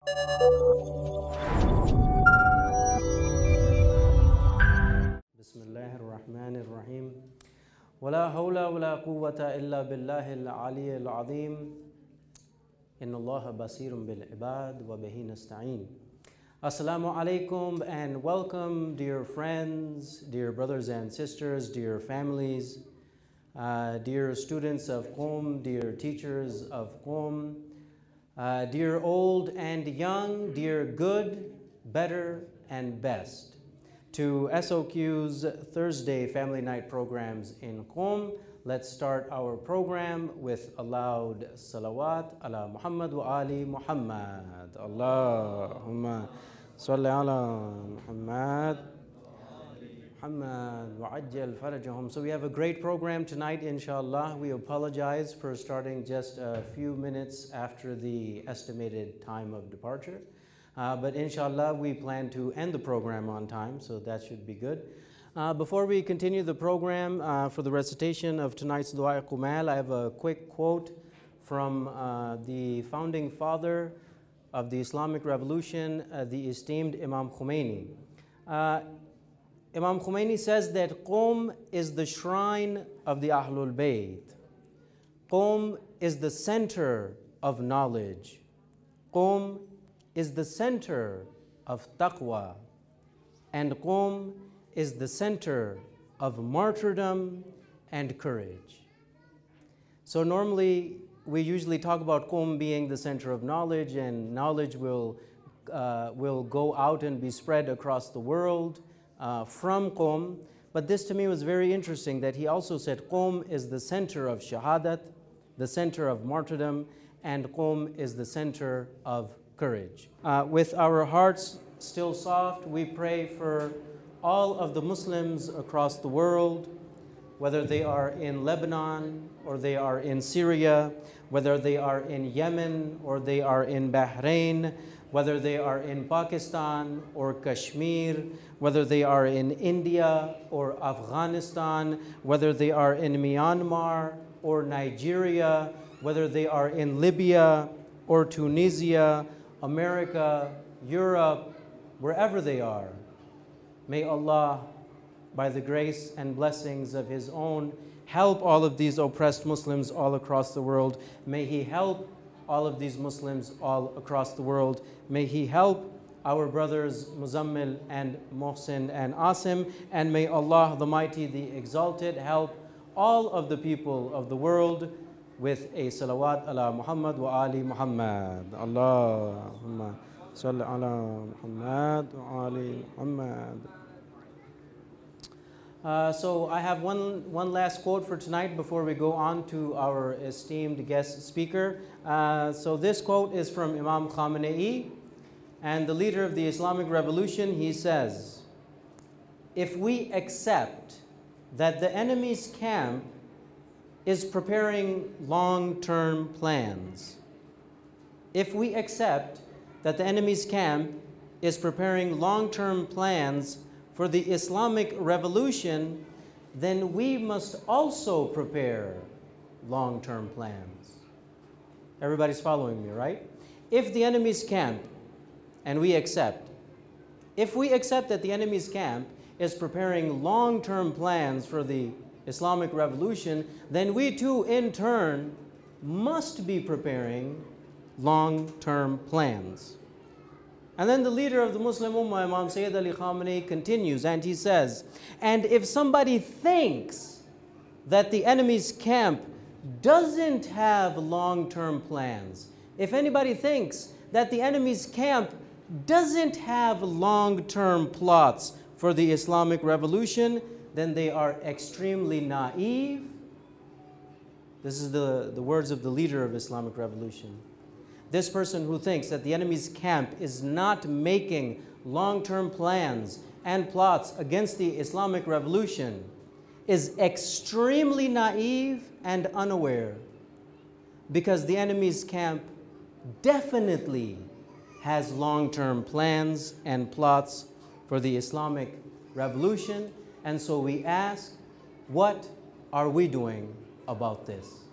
Bismillahirrahmanirrahim. ولا حول ولا قوة إلا بالله العلي العظيم إن الله بصير بالعباد وبه نستعين. Assalamu alaikum and welcome, dear friends, dear brothers and sisters, dear families, dear students of Qom, dear teachers of Qom, dear old and young, dear good, better, and best. To SOQ's Thursday Family Night programs in Qom, let's start our program with a loud salawat ala Muhammad wa ali Muhammad. Allahumma salli ala Muhammad. Muhammad wa ajjal farajahum. So we have a great program tonight, inshallah. We apologize for starting just a few minutes after the estimated time of departure. But inshallah, we plan to end the program on time, so that should be good. Before we continue the program for the recitation of tonight's Dua Qumal, I have a quick quote from the founding father of the Islamic Revolution, the esteemed Imam Khomeini. Imam Khomeini says that Qom is the shrine of the Ahlul Bayt. Qom is the center of knowledge. Qom is the center of taqwa, and Qom is the center of martyrdom and courage. So normally we usually talk about Qom being the center of knowledge, and knowledge will go out and be spread across the world from Qom. But this to me was very interesting, that he also said Qom is the center of shahadat, the center of martyrdom, and Qom is the center of courage. With our hearts still soft, we pray for all of the Muslims across the world, whether they are in Lebanon or they are in Syria, whether they are in Yemen or they are in Bahrain, whether they are in Pakistan or Kashmir, whether they are in India or Afghanistan, whether they are in Myanmar or Nigeria, whether they are in Libya or Tunisia, America, Europe, wherever they are. May Allah, by the grace and blessings of His own, help all of these oppressed Muslims all across the world. May He help all of these Muslims all across the world. May He help our brothers Muzammil and Mohsin and Asim, and may Allah the Mighty, the Exalted, help all of the people of the world with a salawat ala Muhammad wa ali Muhammad. Allahumma salli ala Muhammad wa ali Muhammad. So I have one last quote for tonight before we go on to our esteemed guest speaker. So this quote is from Imam Khamenei, and the leader of the Islamic Revolution. He says, "If we accept that the enemy's camp is preparing long-term plans, if we accept that the enemy's camp is preparing long-term plans for the Islamic Revolution, then we must also prepare long-term plans." Everybody's following me, right? If the enemy's camp, and we accept, if we accept that the enemy's camp is preparing long-term plans for the Islamic Revolution, then we too, in turn, must be preparing long-term plans. And then the leader of the Muslim Ummah, Imam Sayyid Ali Khamenei, continues, and he says, and if somebody thinks that the enemy's camp doesn't have long-term plans, if anybody thinks that the enemy's camp doesn't have long-term plots for the Islamic Revolution, then they are extremely naive. This is the words of the leader of Islamic Revolution. This person who thinks that the enemy's camp is not making long-term plans and plots against the Islamic Revolution is extremely naive and unaware, because the enemy's camp definitely has long-term plans and plots for the Islamic Revolution. And so we ask, what are we doing about this?